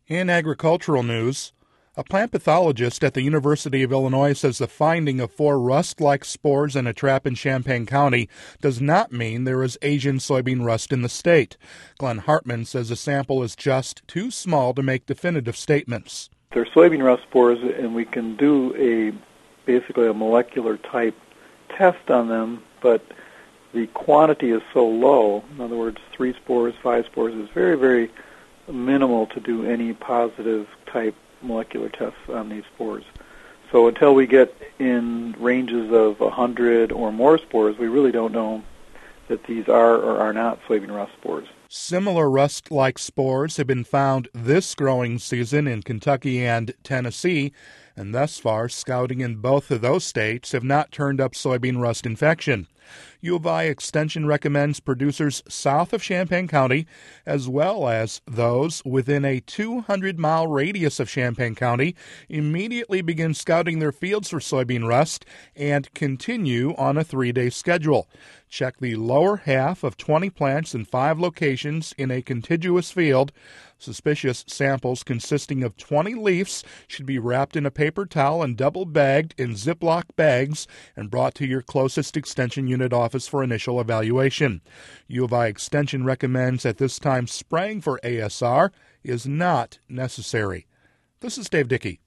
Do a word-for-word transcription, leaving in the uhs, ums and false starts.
In agricultural news, a plant pathologist at the University of Illinois says the finding of four rust-like spores in a trap in Champaign County does not mean there is Asian soybean rust in the state. Glenn Hartman says the sample is just too small to make definitive statements. They're soybean rust spores, and we can do a basically a molecular type test on them, but the quantity is so low. In other words, three spores, five spores is very, very minimal to do any positive type molecular tests on these spores. So until we get in ranges of one hundred or more spores, we really don't know that these are or are not soybean rust spores. Similar rust-like spores have been found this growing season in Kentucky and Tennessee, and thus far, scouting in both of those states have not turned up soybean rust infection. U of I Extension recommends producers south of Champaign County, as well as those within a two hundred mile radius of Champaign County, immediately begin scouting their fields for soybean rust and continue on a three-day schedule. Check the lower half of twenty plants in five locations in a contiguous field. Suspicious samples consisting of twenty leaves should be wrapped in a paper towel and double-bagged in Ziploc bags and brought to your closest Extension unit office for initial evaluation. U of I Extension recommends at this time spraying for A S R is not necessary. This is Dave Dickey.